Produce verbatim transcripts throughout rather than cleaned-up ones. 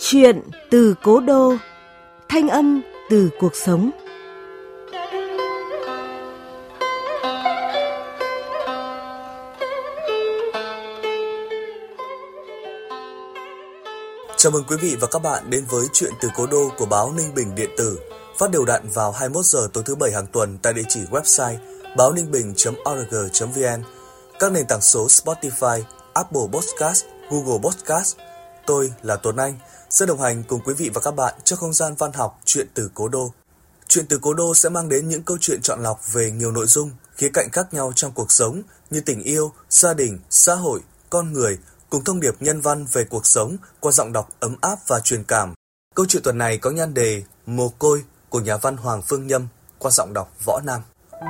Chuyện từ cố đô, thanh âm từ cuộc sống. Chào mừng quý vị và các bạn đến với Chuyện từ cố đô của báo Ninh Bình điện tử, phát đều đặn vào hai mươi mốt giờ tối thứ bảy hàng tuần tại địa chỉ website báo ninh bình chấm org chấm vn, các nền tảng số Spotify, Apple Podcast, Google Podcast. Tôi là Tuấn Anh sẽ đồng hành cùng quý vị và các bạn trong không gian văn học Chuyện từ cố đô. Chuyện từ cố đô sẽ mang đến những câu chuyện chọn lọc về nhiều nội dung, khía cạnh khác nhau trong cuộc sống như tình yêu, gia đình, xã hội, con người, cùng thông điệp nhân văn về cuộc sống qua giọng đọc ấm áp và truyền cảm. Câu chuyện tuần này có nhan đề Mồ côi của nhà văn Hoàng Phương Nhâm qua giọng đọc Võ Nam.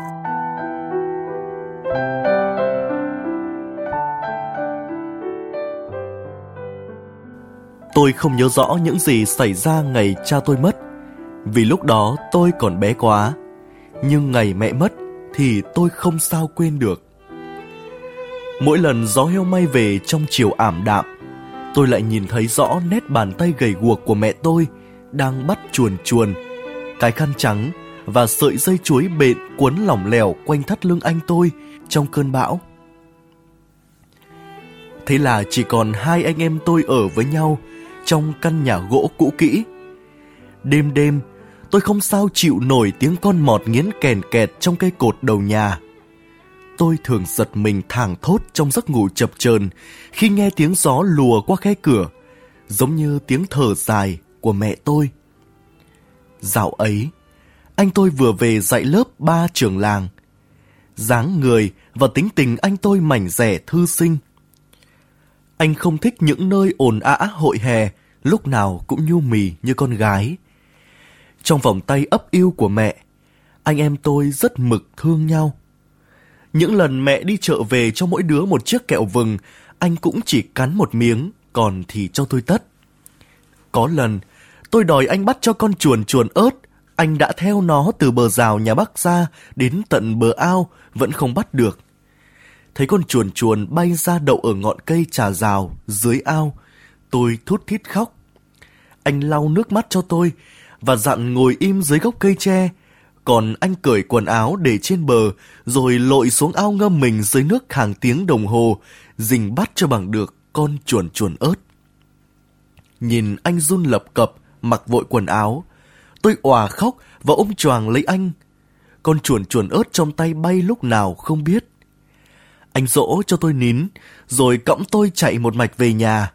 Tôi không nhớ rõ những gì xảy ra ngày cha tôi mất, vì lúc đó tôi còn bé quá. Nhưng ngày mẹ mất thì tôi không sao quên được. Mỗi lần gió heo may về trong chiều ảm đạm, tôi lại nhìn thấy rõ nét bàn tay gầy guộc của mẹ tôi đang bắt chuồn chuồn, cái khăn trắng và sợi dây chuối bện quấn lỏng lẻo quanh thắt lưng anh tôi trong cơn bão. Thế là chỉ còn hai anh em tôi ở với nhau trong căn nhà gỗ cũ kỹ. Đêm đêm, tôi không sao chịu nổi tiếng con mọt nghiến kèn kẹt trong cây cột đầu nhà. Tôi thường giật mình thảng thốt trong giấc ngủ chập chờn khi nghe tiếng gió lùa qua khe cửa, giống như tiếng thở dài của mẹ tôi. Dạo ấy, anh tôi vừa về dạy lớp ba trường làng. Dáng người và tính tình anh tôi mảnh dẻ thư sinh. Anh không thích những nơi ồn ào hội hè, lúc nào cũng nhu mì như con gái. Trong vòng tay ấp yêu của mẹ, anh em tôi rất mực thương nhau. Những lần mẹ đi chợ về cho mỗi đứa một chiếc kẹo vừng, anh cũng chỉ cắn một miếng, còn thì cho tôi tất. Có lần, tôi đòi anh bắt cho con chuồn chuồn ớt, anh đã theo nó từ bờ rào nhà Bắc ra đến tận bờ ao, vẫn không bắt được. Thấy con chuồn chuồn bay ra đậu ở ngọn cây trà rào dưới ao, tôi thút thít khóc. Anh lau nước mắt cho tôi và dặn ngồi im dưới gốc cây tre, còn anh cởi quần áo để trên bờ rồi lội xuống ao ngâm mình dưới nước hàng tiếng đồng hồ, rình bắt cho bằng được con chuồn chuồn ớt. Nhìn anh run lập cập mặc vội quần áo, tôi òa khóc và ôm choàng lấy anh. Con chuồn chuồn ớt trong tay bay lúc nào không biết. Anh dỗ cho tôi nín, rồi cõng tôi chạy một mạch về nhà.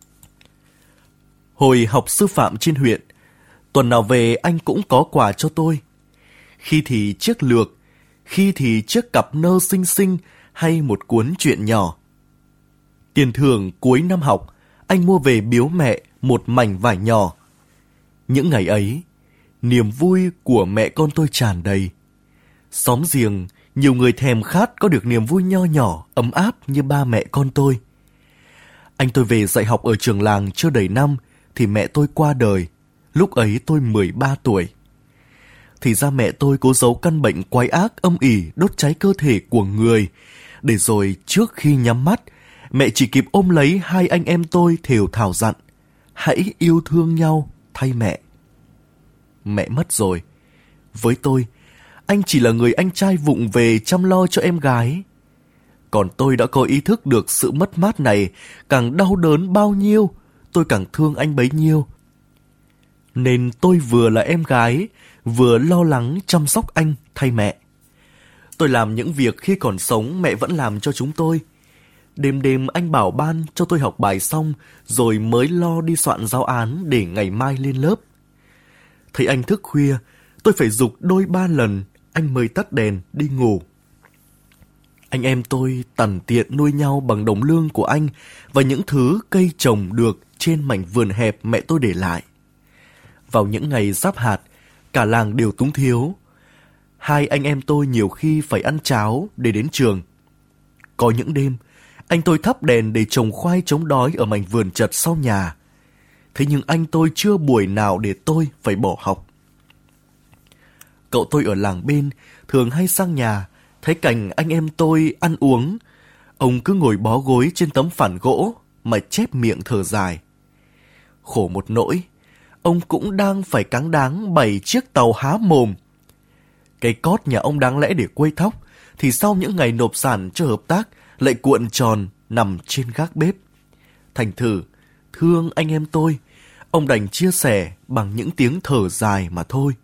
Hồi học sư phạm trên huyện, tuần nào về anh cũng có quà cho tôi. Khi thì chiếc lược, khi thì chiếc cặp nơ xinh xinh hay một cuốn truyện nhỏ. Tiền thưởng cuối năm học, anh mua về biếu mẹ một mảnh vải nhỏ. Những ngày ấy, niềm vui của mẹ con tôi tràn đầy. Xóm giềng, nhiều người thèm khát có được niềm vui nho nhỏ, ấm áp như ba mẹ con tôi. Anh tôi về dạy học ở trường làng chưa đầy năm thì mẹ tôi qua đời. Lúc ấy tôi mười ba tuổi. Thì ra mẹ tôi cố giấu căn bệnh quái ác âm ỉ đốt cháy cơ thể của người, để rồi trước khi nhắm mắt, mẹ chỉ kịp ôm lấy hai anh em tôi thều thào dặn: hãy yêu thương nhau thay mẹ. Mẹ mất rồi. Với tôi, anh chỉ là người anh trai vụng về chăm lo cho em gái. Còn tôi đã có ý thức được sự mất mát này càng đau đớn bao nhiêu, tôi càng thương anh bấy nhiêu. Nên tôi vừa là em gái, vừa lo lắng chăm sóc anh thay mẹ. Tôi làm những việc khi còn sống mẹ vẫn làm cho chúng tôi. Đêm đêm anh bảo ban cho tôi học bài xong, rồi mới lo đi soạn giáo án để ngày mai lên lớp. Thấy anh thức khuya, tôi phải giục đôi ba lần, anh mới tắt đèn đi ngủ. Anh em tôi tằn tiện nuôi nhau bằng đồng lương của anh và những thứ cây trồng được trên mảnh vườn hẹp mẹ tôi để lại. Vào những ngày giáp hạt, cả làng đều túng thiếu. Hai anh em tôi nhiều khi phải ăn cháo để đến trường. Có những đêm, anh tôi thắp đèn để trồng khoai chống đói ở mảnh vườn chật sau nhà. Thế nhưng anh tôi chưa buổi nào để tôi phải bỏ học. Cậu tôi ở làng bên thường hay sang nhà, thấy cảnh anh em tôi ăn uống. Ông cứ ngồi bó gối trên tấm phản gỗ mà chép miệng thở dài. Khổ một nỗi, ông cũng đang phải cáng đáng bảy chiếc tàu há mồm. Cái cót nhà ông đáng lẽ để quây thóc, thì sau những ngày nộp sản cho hợp tác lại cuộn tròn nằm trên gác bếp. Thành thử, thương anh em tôi, ông đành chia sẻ bằng những tiếng thở dài mà thôi.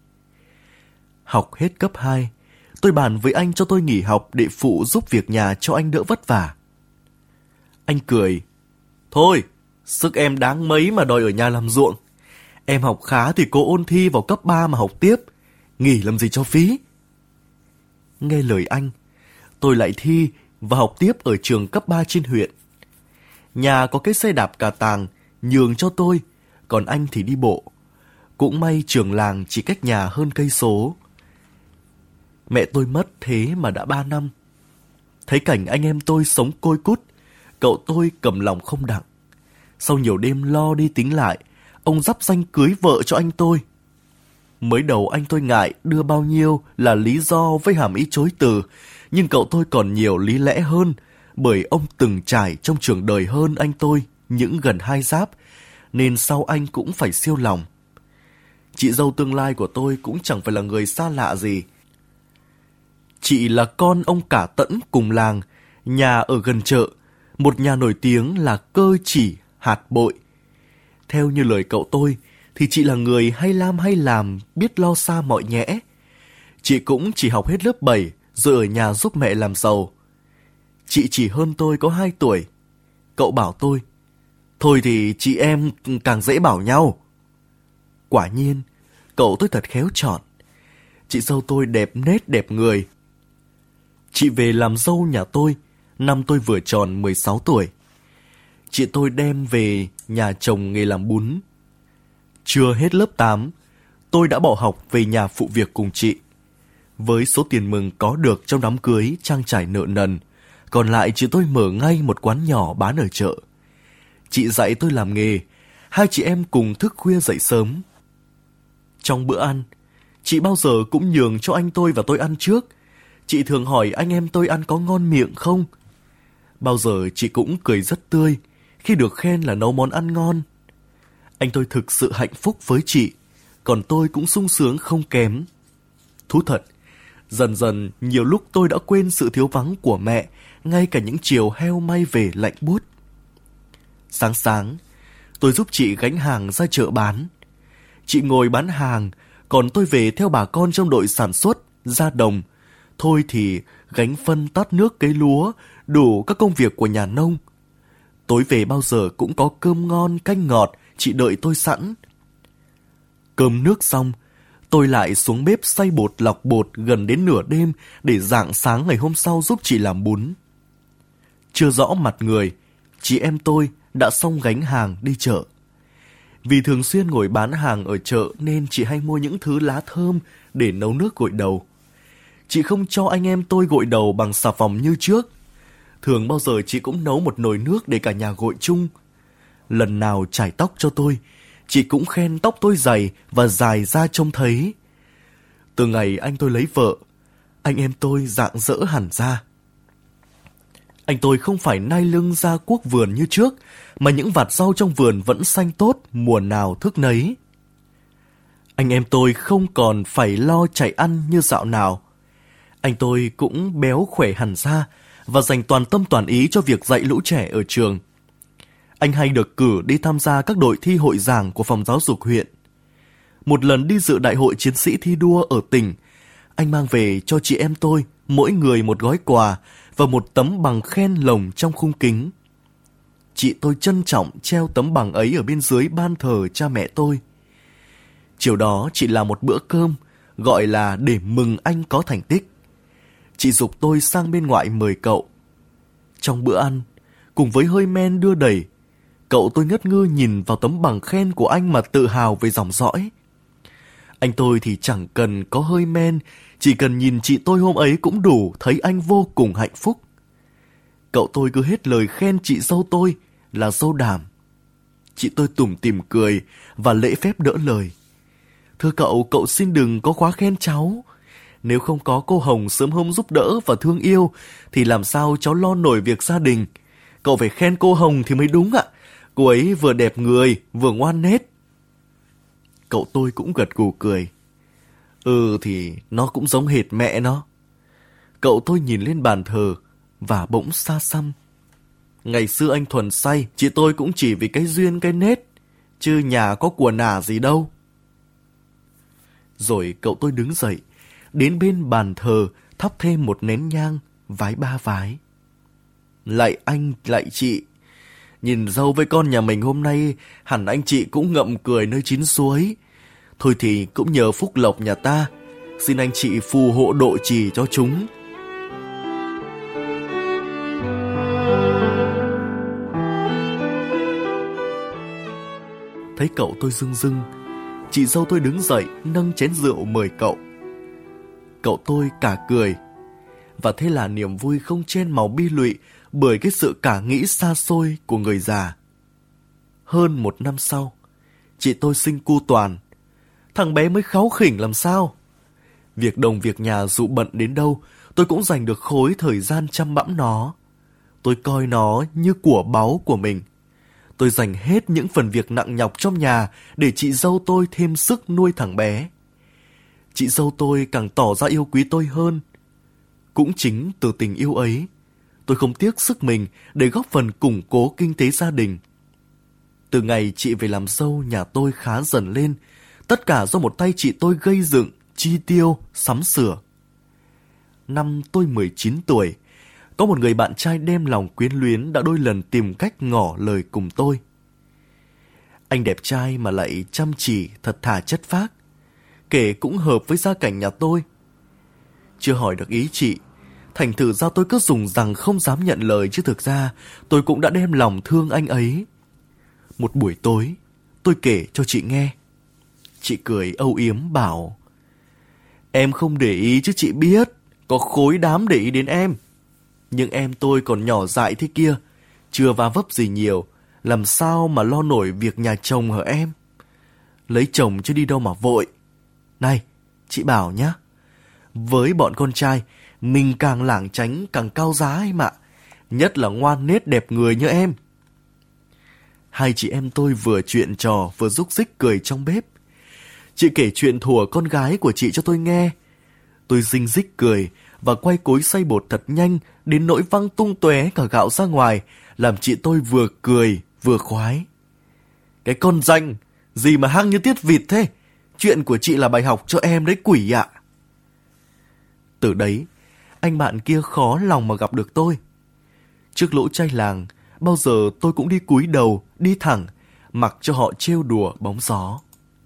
Học hết cấp hai, tôi bàn với anh cho tôi nghỉ học để phụ giúp việc nhà cho anh đỡ vất vả. Anh cười, thôi, sức em đáng mấy mà đòi ở nhà làm ruộng. Em học khá thì cô ôn thi vào cấp ba mà học tiếp, nghỉ làm gì cho phí. Nghe lời anh, tôi lại thi và học tiếp ở trường cấp ba trên huyện. Nhà có cái xe đạp cà tàng nhường cho tôi, còn anh thì đi bộ. Cũng may trường làng chỉ cách nhà hơn cây số. Mẹ tôi mất thế mà đã ba năm. Thấy cảnh anh em tôi sống côi cút, cậu tôi cầm lòng không đặng. Sau nhiều đêm lo đi tính lại, ông dắp danh cưới vợ cho anh tôi. Mới đầu anh tôi ngại đưa bao nhiêu là lý do với hàm ý chối từ, nhưng cậu tôi còn nhiều lý lẽ hơn, bởi ông từng trải trong trường đời hơn anh tôi những gần hai giáp, nên sau anh cũng phải siêu lòng. Chị dâu tương lai của tôi cũng chẳng phải là người xa lạ gì. Chị là con ông cả Tẫn cùng làng, nhà ở gần chợ, một nhà nổi tiếng là cơ chỉ hạt bội. Theo như lời cậu tôi, thì chị là người hay lam hay làm, biết lo xa mọi nhẽ. Chị cũng chỉ học hết lớp bảy, rồi ở nhà giúp mẹ làm giàu. Chị chỉ hơn tôi có hai tuổi. Cậu bảo tôi, thôi thì chị em càng dễ bảo nhau. Quả nhiên, cậu tôi thật khéo chọn. Chị dâu tôi đẹp nết đẹp người. Chị về làm dâu nhà tôi, năm tôi vừa tròn mười sáu tuổi. Chị tôi đem về nhà chồng nghề làm bún. Chưa hết lớp tám, tôi đã bỏ học về nhà phụ việc cùng chị. Với số tiền mừng có được trong đám cưới trang trải nợ nần, còn lại chị tôi mở ngay một quán nhỏ bán ở chợ. Chị dạy tôi làm nghề, hai chị em cùng thức khuya dậy sớm. Trong bữa ăn, chị bao giờ cũng nhường cho anh tôi và tôi ăn trước. Chị thường hỏi anh em tôi ăn có ngon miệng không. Bao giờ chị cũng cười rất tươi khi được khen là nấu món ăn ngon. Anh tôi thực sự hạnh phúc với chị, còn tôi cũng sung sướng không kém. Thú thật, dần dần nhiều lúc tôi đã quên sự thiếu vắng của mẹ, ngay cả những chiều heo may về lạnh buốt. Sáng sáng, tôi giúp chị gánh hàng ra chợ bán. Chị ngồi bán hàng, còn tôi về theo bà con trong đội sản xuất, ra đồng. Thôi thì gánh phân tát nước cấy lúa, đủ các công việc của nhà nông. Tối về bao giờ cũng có cơm ngon, canh ngọt, chị đợi tôi sẵn. Cơm nước xong, tôi lại xuống bếp xay bột lọc bột gần đến nửa đêm để rạng sáng ngày hôm sau giúp chị làm bún. Chưa rõ mặt người, chị em tôi đã xong gánh hàng đi chợ. Vì thường xuyên ngồi bán hàng ở chợ nên chị hay mua những thứ lá thơm để nấu nước gội đầu. Chị không cho anh em tôi gội đầu bằng xà phòng như trước. Thường bao giờ chị cũng nấu một nồi nước để cả nhà gội chung. Lần nào chải tóc cho tôi, chị cũng khen tóc tôi dày và dài ra trông thấy. Từ ngày anh tôi lấy vợ, anh em tôi rạng rỡ hẳn ra. Anh tôi không phải nai lưng ra cuốc vườn như trước, mà những vạt rau trong vườn vẫn xanh tốt, mùa nào thức nấy. Anh em tôi không còn phải lo chạy ăn như dạo nào. Anh tôi cũng béo khỏe hẳn ra và dành toàn tâm toàn ý cho việc dạy lũ trẻ ở trường. Anh hay được cử đi tham gia các đội thi hội giảng của phòng giáo dục huyện. Một lần đi dự đại hội chiến sĩ thi đua ở tỉnh, anh mang về cho chị em tôi mỗi người một gói quà và một tấm bằng khen lồng trong khung kính. Chị tôi trân trọng treo tấm bằng ấy ở bên dưới ban thờ cha mẹ tôi. Chiều đó chị làm một bữa cơm, gọi là để mừng anh có thành tích. Chị giục tôi sang bên ngoại mời cậu. Trong bữa ăn, cùng với hơi men đưa đẩy, cậu tôi ngất ngơ nhìn vào tấm bằng khen của anh mà tự hào về dòng dõi. Anh tôi thì chẳng cần có hơi men, chỉ cần nhìn chị tôi hôm ấy cũng đủ thấy anh vô cùng hạnh phúc. Cậu tôi cứ hết lời khen chị dâu tôi là dâu đảm. Chị tôi tủm tỉm cười và lễ phép đỡ lời. Thưa cậu, cậu xin đừng có quá khen cháu. Nếu không có cô Hồng sớm hôm giúp đỡ và thương yêu, thì làm sao cháu lo nổi việc gia đình. Cậu phải khen cô Hồng thì mới đúng ạ. Cô ấy vừa đẹp người, vừa ngoan nết. Cậu tôi cũng gật gù cười. Ừ thì nó cũng giống hệt mẹ nó. Cậu tôi nhìn lên bàn thờ và bỗng xa xăm. Ngày xưa anh thuần say, chị tôi cũng chỉ vì cái duyên cái nết, chứ nhà có của nả gì đâu. Rồi cậu tôi đứng dậy, đến bên bàn thờ thắp thêm một nén nhang, vái ba vái. Lạy anh, lạy chị, nhìn dâu với con nhà mình hôm nay, hẳn anh chị cũng ngậm cười nơi chín suối. Thôi thì cũng nhờ phúc lộc nhà ta, xin anh chị phù hộ độ trì cho chúng. Thấy cậu tôi rưng rưng, chị dâu tôi đứng dậy nâng chén rượu mời cậu. Cậu tôi cả cười. Và thế là niềm vui không chen màu bi lụy bởi cái sự cả nghĩ xa xôi của người già. Hơn một năm sau, chị tôi sinh cu Toàn. Thằng bé mới kháu khỉnh làm sao. Việc đồng việc nhà dù bận đến đâu, tôi cũng dành được khối thời gian chăm bẵm nó. Tôi coi nó như của báu của mình. Tôi dành hết những phần việc nặng nhọc trong nhà để chị dâu tôi thêm sức nuôi thằng bé. Chị dâu tôi càng tỏ ra yêu quý tôi hơn. Cũng chính từ tình yêu ấy, tôi không tiếc sức mình để góp phần củng cố kinh tế gia đình. Từ ngày chị về làm dâu, nhà tôi khá dần lên, tất cả do một tay chị tôi gây dựng, chi tiêu, sắm sửa. Năm tôi mười chín tuổi, có một người bạn trai đem lòng quyến luyến đã đôi lần tìm cách ngỏ lời cùng tôi. Anh đẹp trai mà lại chăm chỉ, thật thà chất phác, kể cũng hợp với gia cảnh nhà tôi. Chưa hỏi được ý chị, thành thử ra tôi cứ dùng rằng không dám nhận lời, chứ thực ra tôi cũng đã đem lòng thương anh ấy. Một buổi tối, tôi kể cho chị nghe. Chị cười âu yếm bảo: Em không để ý chứ chị biết, có khối đám để ý đến em. Nhưng em tôi còn nhỏ dại thế kia, chưa va vấp gì nhiều, làm sao mà lo nổi việc nhà chồng hả em? Lấy chồng chứ đi đâu mà vội. Này, chị bảo nhá, với bọn con trai, mình càng lảng tránh càng cao giá em ạ. Nhất là ngoan nết đẹp người như em. Hai chị em tôi vừa chuyện trò vừa rúc rích cười trong bếp. Chị kể chuyện thùa con gái của chị cho tôi nghe. Tôi rinh rích cười và quay cối xay bột thật nhanh đến nỗi văng tung tóe cả gạo ra ngoài, làm chị tôi vừa cười vừa khoái. Cái con danh, gì mà hăng như tiết vịt thế? Chuyện của chị là bài học cho em đấy quỷ ạ. Từ đấy, anh bạn kia khó lòng mà gặp được tôi. Trước lỗ trai làng, bao giờ tôi cũng đi cúi đầu, đi thẳng, mặc cho họ trêu đùa bóng gió.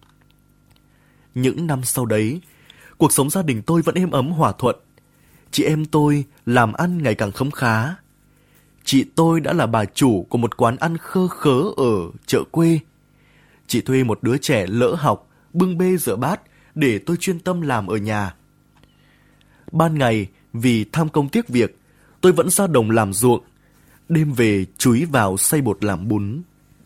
Những năm sau đấy, cuộc sống gia đình tôi vẫn êm ấm hòa thuận. Chị em tôi làm ăn ngày càng khấm khá. Chị tôi đã là bà chủ của một quán ăn khơ khớ ở chợ quê. Chị thuê một đứa trẻ lỡ học, bưng bê rửa bát để tôi chuyên tâm làm ở nhà. Ban ngày, vì tham công tiếc việc, tôi vẫn ra đồng làm ruộng. Đêm về chúi vào xay bột làm bún.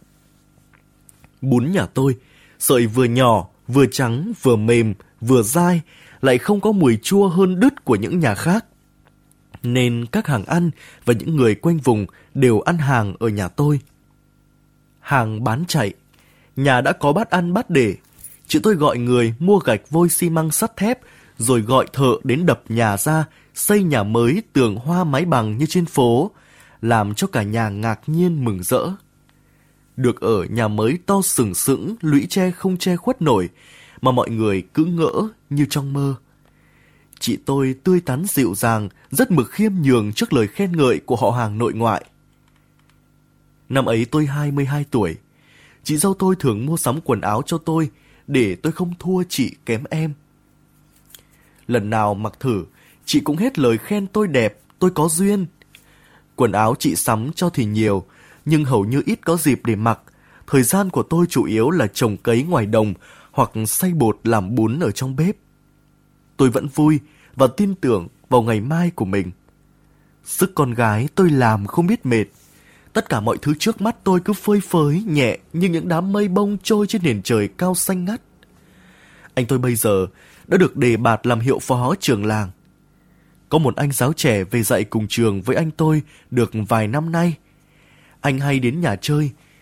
Bún nhà tôi, sợi vừa nhỏ, vừa trắng, vừa mềm, vừa dai, lại không có mùi chua hơn đứt của những nhà khác. Nên các hàng ăn và những người quanh vùng đều ăn hàng ở nhà tôi. Hàng bán chạy, nhà đã có bát ăn bát để. Chị tôi gọi người mua gạch vôi xi măng sắt thép, rồi gọi thợ đến đập nhà ra, xây nhà mới tường hoa mái bằng như trên phố, làm cho cả nhà ngạc nhiên mừng rỡ. Được ở nhà mới to sừng sững, lũy tre không che khuất nổi, mà mọi người cứ ngỡ như trong mơ. Chị tôi tươi tắn dịu dàng, rất mực khiêm nhường trước lời khen ngợi của họ hàng nội ngoại. Năm ấy tôi hai mươi hai tuổi. Chị dâu tôi thường mua sắm quần áo cho tôi để tôi không thua chị kém em. Lần nào mặc thử, chị cũng hết lời khen tôi đẹp, tôi có duyên. Quần áo chị sắm cho thì nhiều, nhưng hầu như ít có dịp để mặc. Thời gian của tôi chủ yếu là trồng cấy ngoài đồng hoặc xay bột làm bún ở trong bếp. Tôi vẫn vui và tin tưởng vào ngày mai của mình. Sức con gái tôi làm không biết mệt. Tất cả mọi thứ trước mắt tôi cứ phơi phới nhẹ như những đám mây bông trôi trên nền trời cao xanh ngắt. Anh tôi bây giờ đã được đề bạt làm hiệu phó trường làng. Có một anh giáo trẻ về dạy cùng trường với anh tôi được vài năm nay. Anh hay đến nhà chơi,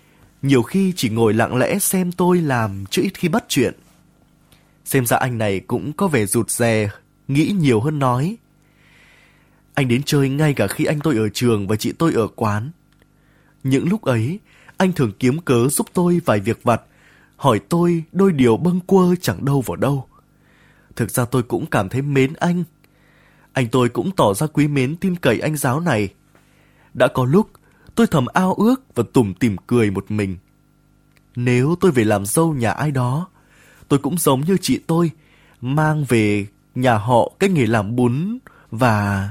nhiều khi chỉ ngồi lặng lẽ xem tôi làm chứ ít khi bắt chuyện. Xem ra anh này cũng có vẻ rụt rè, nghĩ nhiều hơn nói. Anh đến chơi ngay cả khi anh tôi ở trường và chị tôi ở quán. Những lúc ấy, anh thường kiếm cớ giúp tôi vài việc vặt, hỏi tôi đôi điều bâng quơ chẳng đâu vào đâu. Thực ra tôi cũng cảm thấy mến anh. Anh tôi cũng tỏ ra quý mến tin cậy anh giáo này. Đã có lúc, tôi thầm ao ước và tủm tỉm cười một mình. Nếu tôi về làm dâu nhà ai đó, tôi cũng giống như chị tôi, mang về nhà họ cái nghề làm bún và...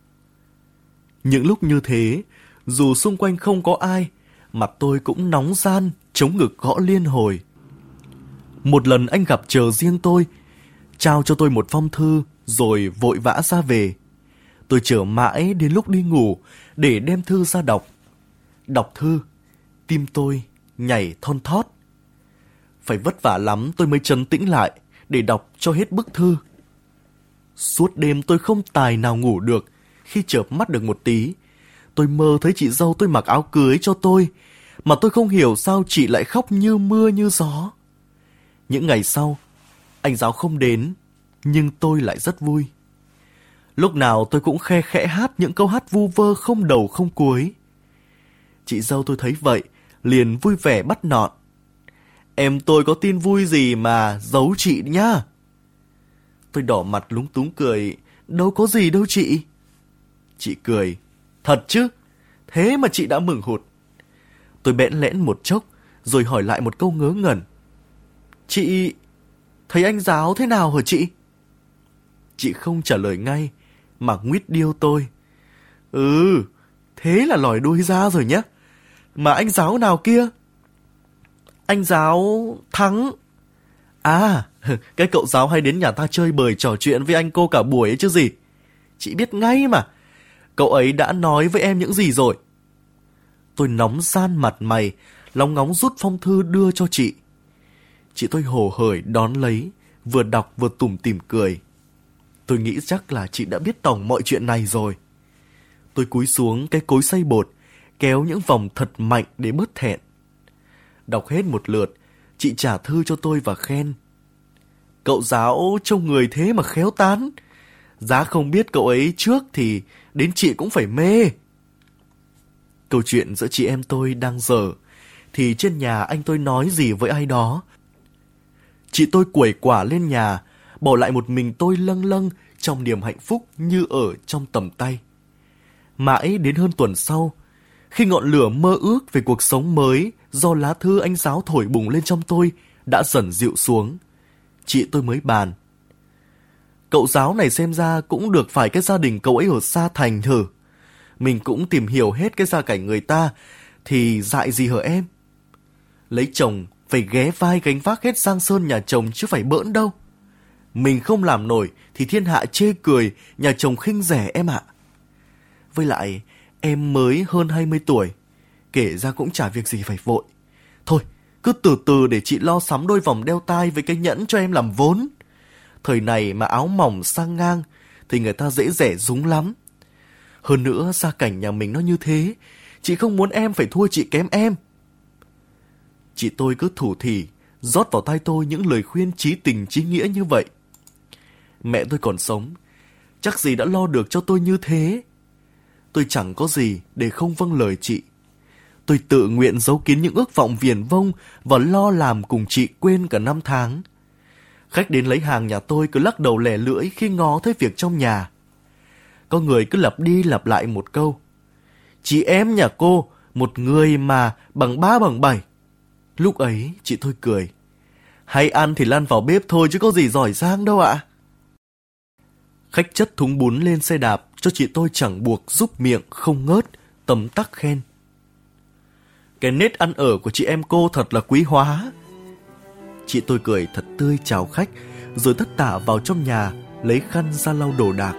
Những lúc như thế, dù xung quanh không có ai, mặt tôi cũng nóng ran, chống ngực gõ liên hồi. Một lần anh gặp chờ riêng tôi, trao cho tôi một phong thư rồi vội vã ra về. Tôi chờ mãi đến lúc đi ngủ để đem thư ra đọc. Đọc thư, tim tôi nhảy thon thót. Phải vất vả lắm tôi mới trấn tĩnh lại để đọc cho hết bức thư. Suốt đêm tôi không tài nào ngủ được. Khi chợp mắt được một tí, tôi mơ thấy chị dâu tôi mặc áo cưới cho tôi, mà tôi không hiểu sao chị lại khóc như mưa như gió. Những ngày sau, anh giáo không đến, nhưng tôi lại rất vui. Lúc nào tôi cũng khe khẽ hát những câu hát vu vơ không đầu không cuối. Chị dâu tôi thấy vậy, liền vui vẻ bắt nọn. Em tôi có tin vui gì mà giấu chị nhá. Tôi đỏ mặt lúng túng cười. Đâu có gì đâu chị. Chị cười. Thật chứ? Thế mà chị đã mừng hụt. Tôi bẽn lẽn một chốc, rồi hỏi lại một câu ngớ ngẩn. Chị thấy anh giáo thế nào hả chị? Chị không trả lời ngay, mà nguýt điêu tôi. Ừ, thế là lòi đuôi ra rồi nhá. Mà anh giáo nào kia? Anh giáo Thắng. À, cái cậu giáo hay đến nhà ta chơi bời trò chuyện với anh cô cả buổi ấy chứ gì. Chị biết ngay mà. Cậu ấy đã nói với em những gì rồi? Tôi nóng ran mặt mày, lóng ngóng rút phong thư đưa cho chị. Chị tôi hồ hởi đón lấy, vừa đọc vừa tủm tỉm cười. Tôi nghĩ chắc là chị đã biết tòng mọi chuyện này rồi. Tôi cúi xuống cái cối xay bột, kéo những vòng thật mạnh để bớt thẹn. Đọc hết một lượt, chị trả thư cho tôi và khen. Cậu giáo trông người thế mà khéo tán. Giá không biết cậu ấy trước thì đến chị cũng phải mê. Câu chuyện giữa chị em tôi đang dở, thì trên nhà anh tôi nói gì với ai đó. Chị tôi quẩy quả lên nhà, bỏ lại một mình tôi lâng lâng trong niềm hạnh phúc như ở trong tầm tay. Mãi đến hơn tuần sau, khi ngọn lửa mơ ước về cuộc sống mới do lá thư anh giáo thổi bùng lên trong tôi đã dần dịu xuống, chị tôi mới bàn. Cậu giáo này xem ra cũng được phải cái gia đình cậu ấy ở xa thành thử. Mình cũng tìm hiểu hết cái gia cảnh người ta, thì dại gì hở em? Lấy chồng phải ghé vai gánh vác hết giang sơn nhà chồng chứ phải bỡn đâu. Mình không làm nổi thì thiên hạ chê cười, nhà chồng khinh rẻ em ạ. Với lại, em mới hơn hai mươi tuổi, kể ra cũng chả việc gì phải vội. Thôi, cứ từ từ để chị lo sắm đôi vòng đeo tai với cái nhẫn cho em làm vốn. Thời này mà áo mỏng sang ngang thì người ta dễ rẻ rúng lắm. Hơn nữa, gia cảnh nhà mình nó như thế, chị không muốn em phải thua chị kém em. Chị tôi cứ thủ thỉ, rót vào tai tôi những lời khuyên chí tình chí nghĩa như vậy. Mẹ tôi còn sống, chắc gì đã lo được cho tôi như thế. Tôi chẳng có gì để không vâng lời chị. Tôi tự nguyện giấu kín những ước vọng viển vông và lo làm cùng chị quên cả năm tháng. Khách đến lấy hàng nhà tôi cứ lắc đầu lẻ lưỡi khi ngó thấy việc trong nhà. Có người cứ lặp đi lặp lại một câu. Chị em nhà cô, một người mà bằng ba bằng bảy. Lúc ấy chị tôi cười. Hay ăn thì lăn vào bếp thôi chứ có gì giỏi giang đâu ạ. Khách chất thúng bún lên xe đạp cho chị tôi chẳng buộc giúp miệng không ngớt, tấm tắc khen. Cái nết ăn ở của chị em cô thật là quý hóa. Chị tôi cười thật tươi chào khách, rồi tất tả vào trong nhà, lấy khăn ra lau đồ đạc.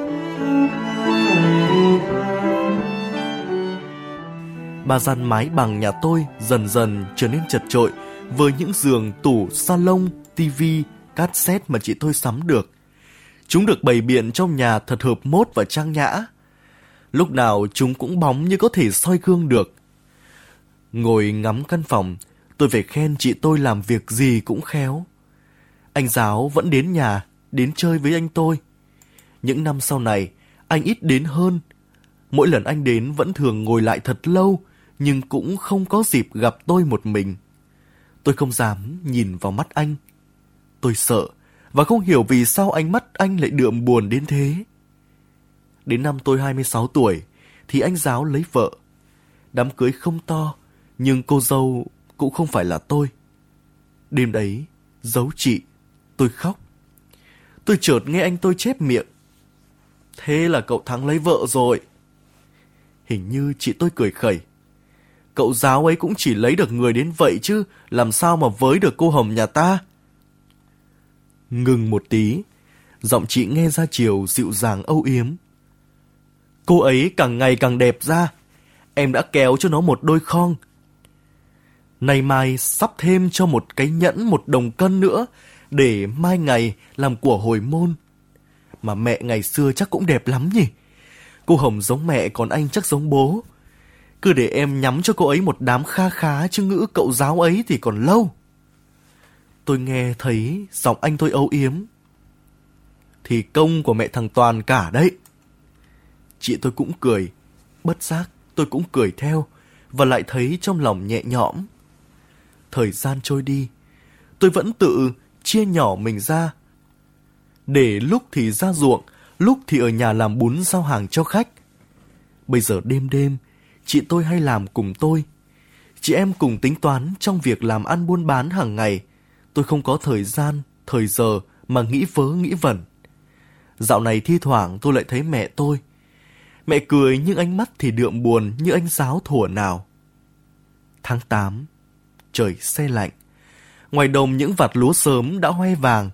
Ba gian mái bằng nhà tôi dần dần trở nên chật chội với những giường, tủ, salon, tivi, cassette mà chị tôi sắm được. Chúng được bày biện trong nhà thật hợp mốt và trang nhã. Lúc nào chúng cũng bóng như có thể soi gương được. Ngồi ngắm căn phòng, tôi phải khen chị tôi làm việc gì cũng khéo. Anh Giáo vẫn đến nhà, đến chơi với anh tôi. Những năm sau này, anh ít đến hơn. Mỗi lần anh đến vẫn thường ngồi lại thật lâu, nhưng cũng không có dịp gặp tôi một mình. Tôi không dám nhìn vào mắt anh. Tôi sợ và không hiểu vì sao ánh mắt anh lại đượm buồn đến thế. Đến năm tôi hai mươi sáu tuổi thì anh Giáo lấy vợ. Đám cưới không to, nhưng cô dâu cũng không phải là tôi. Đêm đấy, giấu chị, tôi khóc. Tôi chợt nghe anh tôi chép miệng: thế là cậu Thắng lấy vợ rồi. Hình như chị tôi cười khẩy: cậu Giáo ấy cũng chỉ lấy được người đến vậy chứ, làm sao mà với được cô Hồng nhà ta. Ngừng một tí, giọng chị nghe ra chiều dịu dàng âu yếm: cô ấy càng ngày càng đẹp ra. Em đã kéo cho nó một đôi khong. Nay mai sắp thêm cho một cái nhẫn một đồng cân nữa, để mai ngày làm của hồi môn. Mà mẹ ngày xưa chắc cũng đẹp lắm nhỉ. Cô Hồng giống mẹ, còn anh chắc giống bố. Cứ để em nhắm cho cô ấy một đám kha khá, chứ ngữ cậu Giáo ấy thì còn lâu. Tôi nghe thấy giọng anh tôi âu yếm: thì công của mẹ thằng Toàn cả đấy. Chị tôi cũng cười. Bất giác tôi cũng cười theo, và lại thấy trong lòng nhẹ nhõm. Thời gian trôi đi, tôi vẫn tự chia nhỏ mình ra, để lúc thì ra ruộng, lúc thì ở nhà làm bún giao hàng cho khách. Bây giờ đêm đêm, chị tôi hay làm cùng tôi. Chị em cùng tính toán trong việc làm ăn buôn bán hàng ngày. Tôi không có thời gian, thời giờ mà nghĩ vớ nghĩ vẩn. Dạo này thi thoảng tôi lại thấy mẹ tôi. Mẹ cười nhưng ánh mắt thì đượm buồn như anh Giáo thuở nào. Tháng tám, trời se lạnh. Ngoài đồng những vạt lúa sớm đã hoe vàng.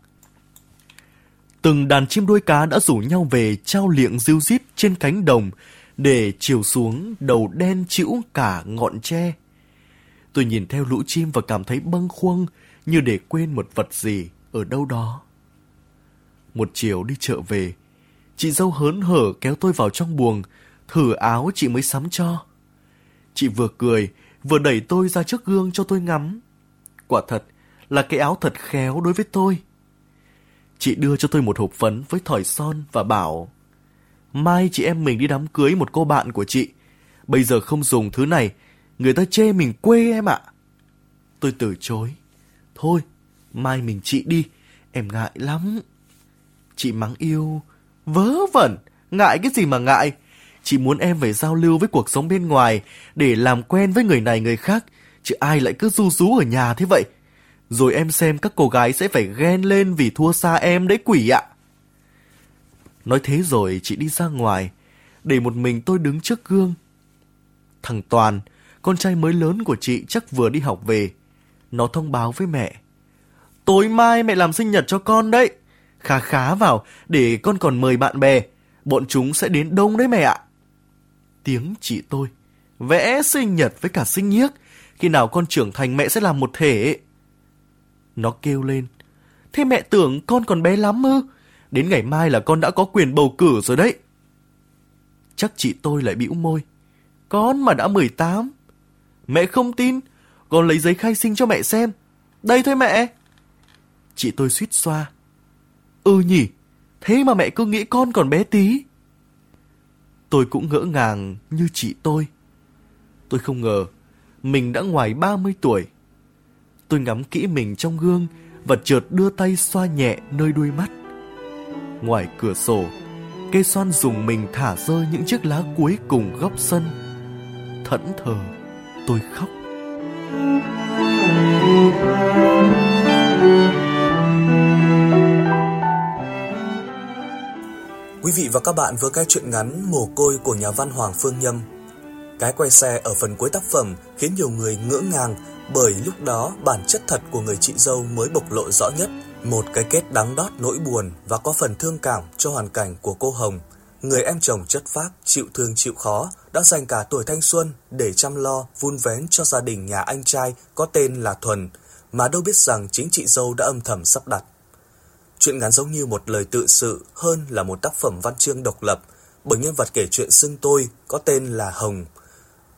Từng đàn chim đuôi cá đã rủ nhau về trao liệng ríu rít trên cánh đồng, để chiều xuống đầu đen trĩu cả ngọn tre. Tôi nhìn theo lũ chim và cảm thấy bâng khuâng, như để quên một vật gì ở đâu đó. Một chiều đi chợ về, chị dâu hớn hở kéo tôi vào trong buồng, thử áo chị mới sắm cho. Chị vừa cười, vừa đẩy tôi ra trước gương cho tôi ngắm. Quả thật là cái áo thật khéo đối với tôi. Chị đưa cho tôi một hộp phấn với thỏi son và bảo: mai chị em mình đi đám cưới một cô bạn của chị. Bây giờ không dùng thứ này, người ta chê mình quê em ạ. Tôi từ chối: thôi, mai mình chị đi, em ngại lắm. Chị mắng yêu: vớ vẩn, ngại cái gì mà ngại. Chị muốn em phải giao lưu với cuộc sống bên ngoài, để làm quen với người này người khác, chứ ai lại cứ ru rú ở nhà thế vậy. Rồi em xem các cô gái sẽ phải ghen lên vì thua xa em đấy quỷ ạ. Nói thế rồi chị đi ra ngoài, để một mình tôi đứng trước gương. Thằng Toàn, con trai mới lớn của chị, chắc vừa đi học về. Nó thông báo với mẹ: tối mai mẹ làm sinh nhật cho con đấy. Khá khá vào, để con còn mời bạn bè. Bọn chúng sẽ đến đông đấy mẹ ạ. Tiếng chị tôi: vẽ sinh nhật với cả sinh nhiếc, khi nào con trưởng thành mẹ sẽ làm một thể. Nó kêu lên: thế mẹ tưởng con còn bé lắm ư? Đến ngày mai là con đã có quyền bầu cử rồi đấy. Chắc chị tôi lại bĩu môi: con mà đã mười tám. Mẹ không tin, con lấy giấy khai sinh cho mẹ xem. Đây thôi mẹ. Chị tôi suýt xoa: ừ nhỉ, thế mà mẹ cứ nghĩ con còn bé tí. Tôi cũng ngỡ ngàng như chị tôi. Tôi không ngờ mình đã ngoài ba mươi tuổi. Tôi ngắm kỹ mình trong gương và chợt đưa tay xoa nhẹ nơi đuôi mắt. Ngoài cửa sổ, cây xoan rùng mình thả rơi những chiếc lá cuối cùng góc sân. Thẫn thờ, tôi khóc. Quý vị và các bạn vừa nghe truyện ngắn Mồ Côi của nhà văn Hoàng Phương Nhâm. Cái quay xe ở phần cuối tác phẩm khiến nhiều người ngỡ ngàng, bởi lúc đó bản chất thật của người chị dâu mới bộc lộ rõ nhất. Một cái kết đắng đót nỗi buồn và có phần thương cảm cho hoàn cảnh của cô Hồng, người em chồng chất phác, chịu thương chịu khó, đã dành cả tuổi thanh xuân để chăm lo, vun vén cho gia đình nhà anh trai có tên là Thuần, mà đâu biết rằng chính chị dâu đã âm thầm sắp đặt. Truyện ngắn giống như một lời tự sự hơn là một tác phẩm văn chương độc lập, bởi nhân vật kể chuyện xưng tôi có tên là Hồng.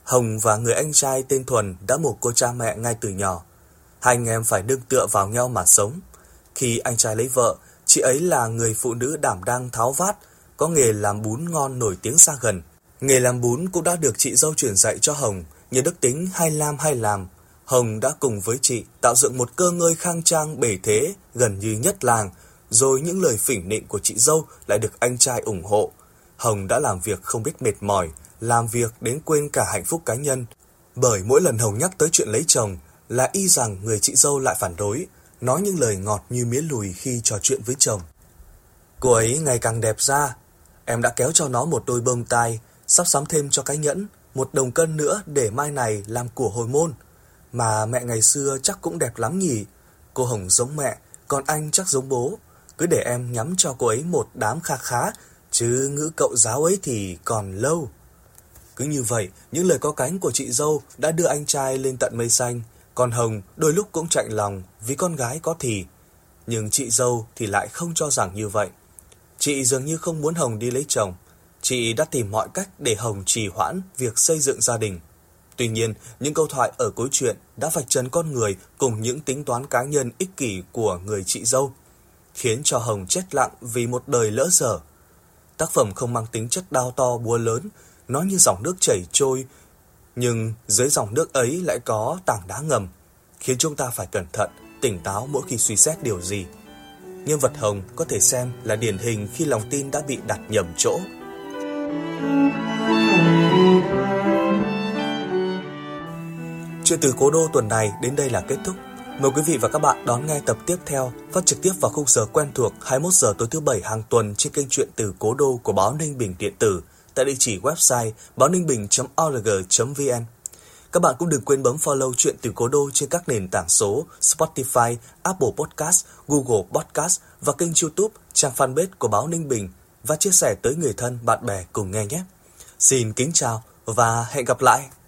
Hồng và người anh trai tên Thuần đã mồ côi cha mẹ ngay từ nhỏ. Hai anh em phải nương tựa vào nhau mà sống. Khi anh trai lấy vợ, chị ấy là người phụ nữ đảm đang tháo vát, có nghề làm bún ngon nổi tiếng xa gần. Nghề làm bún cũng đã được chị dâu truyền dạy cho Hồng. Nhờ đức tính hay làm hay làm, Hồng đã cùng với chị tạo dựng một cơ ngơi khang trang bề thế gần như nhất làng. Rồi những lời phỉnh nịnh của chị dâu lại được anh trai ủng hộ. Hồng đã làm việc không biết mệt mỏi, làm việc đến quên cả hạnh phúc cá nhân. Bởi mỗi lần Hồng nhắc tới chuyện lấy chồng là y rằng người chị dâu lại phản đối, nói những lời ngọt như mía lùi khi trò chuyện với chồng. Cô ấy ngày càng đẹp ra, em đã kéo cho nó một đôi bông tai, sắp sắm thêm cho cái nhẫn, một đồng cân nữa để mai này làm của hồi môn. Mà mẹ ngày xưa chắc cũng đẹp lắm nhỉ, cô Hồng giống mẹ, còn anh chắc giống bố. Cứ để em nhắm cho cô ấy một đám kha khá, chứ ngữ cậu giáo ấy thì còn lâu. Cứ như vậy, những lời có cánh của chị dâu đã đưa anh trai lên tận mây xanh. Còn Hồng đôi lúc cũng chạnh lòng vì con gái có thì. Nhưng chị dâu thì lại không cho rằng như vậy. Chị dường như không muốn Hồng đi lấy chồng. Chị đã tìm mọi cách để Hồng trì hoãn việc xây dựng gia đình. Tuy nhiên, những câu thoại ở cuối chuyện đã vạch trần con người cùng những tính toán cá nhân ích kỷ của người chị dâu, khiến cho Hồng chết lặng vì một đời lỡ dở. Tác phẩm không mang tính chất đao to búa lớn, nó như dòng nước chảy trôi, nhưng dưới dòng nước ấy lại có tảng đá ngầm, khiến chúng ta phải cẩn thận, tỉnh táo mỗi khi suy xét điều gì. Nhân vật Hồng có thể xem là điển hình khi lòng tin đã bị đặt nhầm chỗ. Chuyện từ Cố Đô tuần này đến đây là kết thúc. Mời quý vị và các bạn đón nghe tập tiếp theo, phát trực tiếp vào khung giờ quen thuộc hai mươi mốt giờ tối thứ bảy hàng tuần trên kênh Chuyện từ Cố Đô của báo Ninh Bình điện tử tại địa chỉ website báo ninh bình chấm org chấm vn. Các bạn cũng đừng quên bấm follow Chuyện từ Cố Đô trên các nền tảng số Spotify, Apple Podcast, Google Podcast và kênh YouTube, trang fanpage của báo Ninh Bình, và chia sẻ tới người thân, bạn bè cùng nghe nhé. Xin kính chào và hẹn gặp lại!